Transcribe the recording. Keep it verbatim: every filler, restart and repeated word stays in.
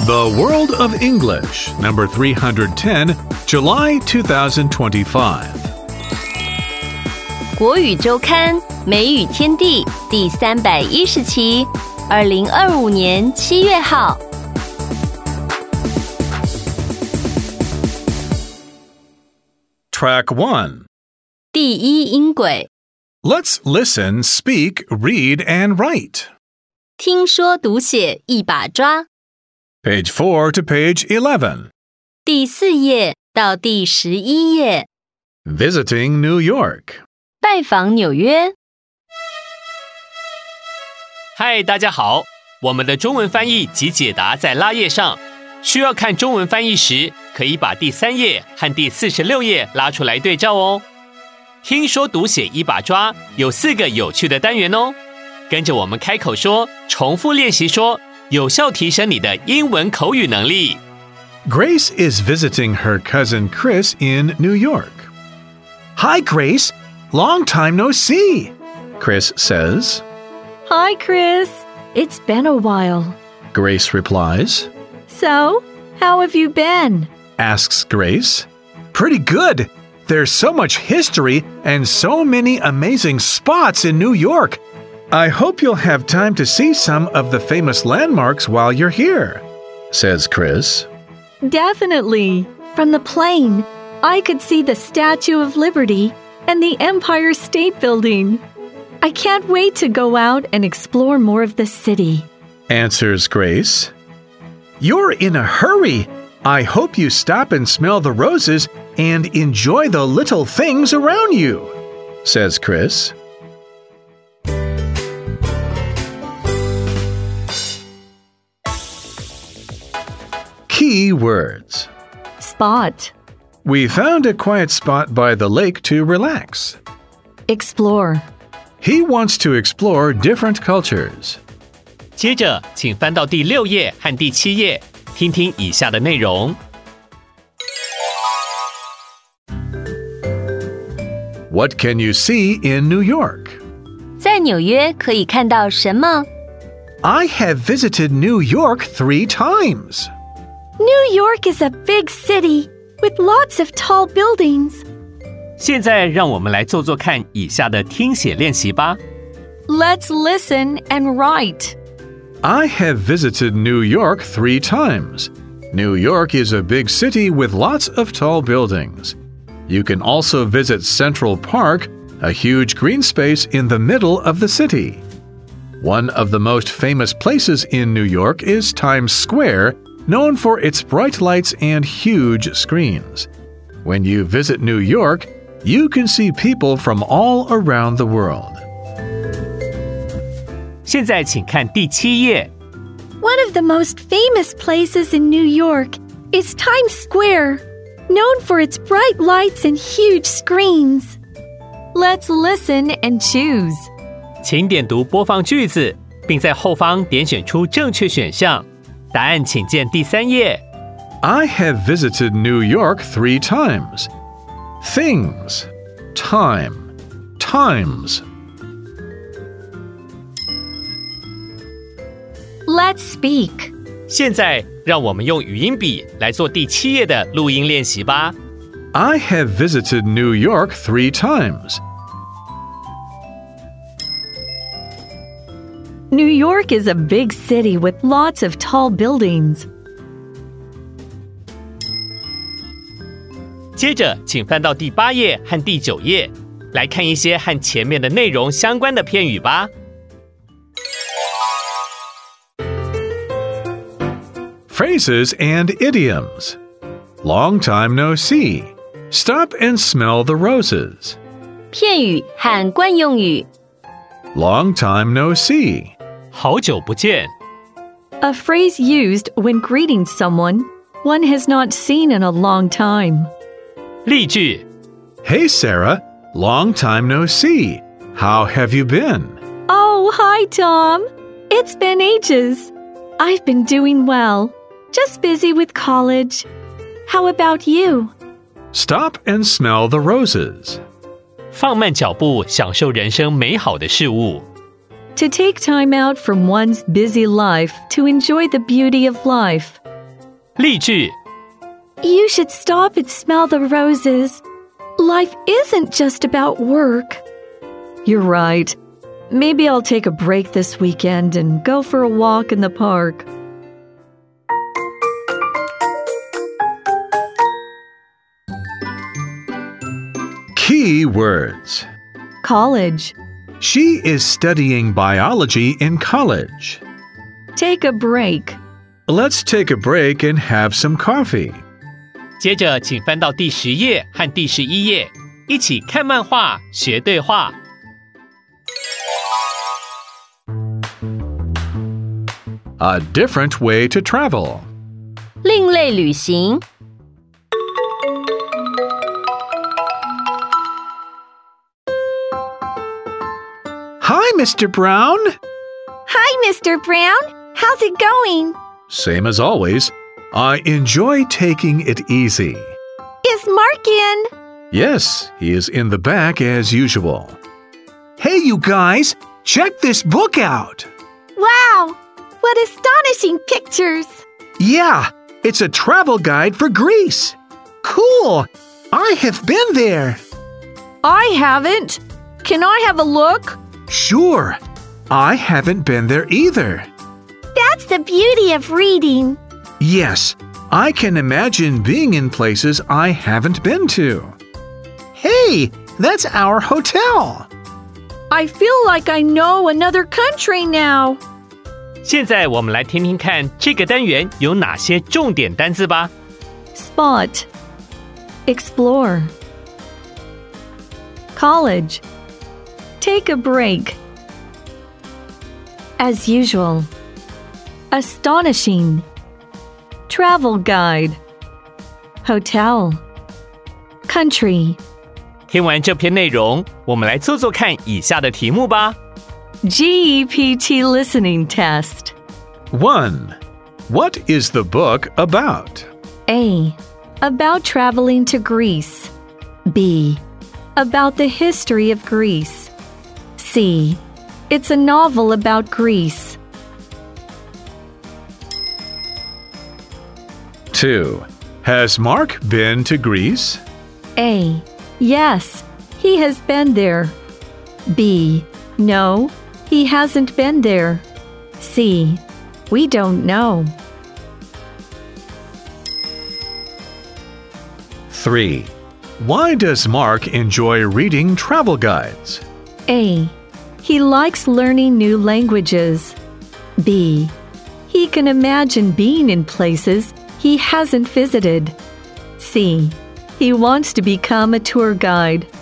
The World of English, number three hundred ten, July twenty twenty-five. 国语周刊美语天地第三百一十期，二零二五年七月号。 Track one. 第一音轨 Let's listen, speak, read, and write. 听说读写一把抓 Page four to page eleven. 第四页到第十一页 Visiting New York. 拜访纽约。 嗨，大家好，我们的中文翻译及解答在拉页上。需要看中文翻译时，可以把第三页和第四十六页拉出来对照哦。听说读写一把抓有四个有趣的单元哦，跟着我们开口说，重复练习说，有效提升你的英文口语能力。 Grace is visiting her cousin Chris in New York. Hi, Grace. Long time no see, Chris says. Hi, Chris. It's been a while. Grace replies. So, how have you been? Asks Grace. Pretty good. There's so much history and so many amazing spots in New York. I hope you'll have time to see some of the famous landmarks while you're here, says Chris. Definitely. From the plane, I could see the Statue of Liberty and the Empire State Building. I can't wait to go out and explore more of the city, answers Grace. You're in a hurry. I hope you stop and smell the roses and enjoy the little things around you, says Chris. Key words. Spot, We found a quiet spot by the lake to relax. explore, He wants to explore different cultures. 接着，请翻到第六页和第七页，听听以下的内容。 What can you see in New York? 在纽约可以看到什么 I have visited New York three times. New York is a big city with lots of tall buildings. 现在让我们来做做看以下的听写练习吧。 Let's listen and write. I have visited New York three times. New York is a big city with lots of tall buildings. You can also visit Central Park, a huge green space in the middle of the city. One of the most famous places in New York is Times Square, known for its bright lights and huge screens. When you visit New York, you can see people from all around the world. 现在请看第七页。 One of the most famous places in New York is Times Square, known for its bright lights and huge screens. Let's listen and choose. 请点读播放句子，并在后方点选出正确选项。答案请见第三页。 I have visited New York three times. Things, time, times. Let's speak. 现在让我们用语音笔来做第七页的录音练习吧。 I have visited New York three times. New York is a big city with lots of tall buildings. 接着，请翻到第八页和第九页，来看一些和前面的内容相关的片语吧。 Phrases and idioms. Long time no see. Stop and smell the roses. 片语和惯用语 Long time no see. 好久不见。 A phrase used when greeting someone one has not seen in a long time. 例句 Hey, Sarah. Long time no see. How have you been? Oh, hi, Tom. It's been ages. I've been doing well. Just busy with college. How about you? Stop and smell the roses. 放慢脚步，享受人生美好的事物。 To take time out from one's busy life to enjoy the beauty of life. 例句 You should stop and smell the roses. Life isn't just about work. You're right. Maybe I'll take a break this weekend and go for a walk in the park. Key words. College. She is studying biology in college. Take a break. Let's take a break and have some coffee. 接着请翻到第十页和第十一页，一起看漫画学对话。 A different way to travel. 另类旅行。 Hi, Mister Brown. Hi, Mister Brown. How's it going? Same as always. I enjoy taking it easy. Is Mark in? Yes, he is in the back as usual. Hey, you guys, check this book out. Wow, what astonishing pictures. Yeah, it's a travel guide for Greece. Cool. I have been there. I haven't. Can I have a look? Sure. I haven't been there either. That's the beauty of reading. Yes, I can imagine being in places I haven't been to. Hey, that's our hotel. I feel like I know another country now. 现在我们来听听看这个单元有哪些重点单字吧。 Spot. Explore. College. Take a break. As usual. Astonishing. Travel guide. Hotel. Country. 听完这篇内容，我们来做做看以下的题目吧。 G E P T listening test. one. What is the book about? A. About traveling to Greece. B. About the history of Greece. C. It's a novel about Greece. two. Has Mark been to Greece? A. Yes, he has been there. B. No, he hasn't been there. C. We don't know. three. Why does Mark enjoy reading travel guides? A. He likes learning new languages. B. He can imagine being in places he hasn't visited. C. He wants to become a tour guide.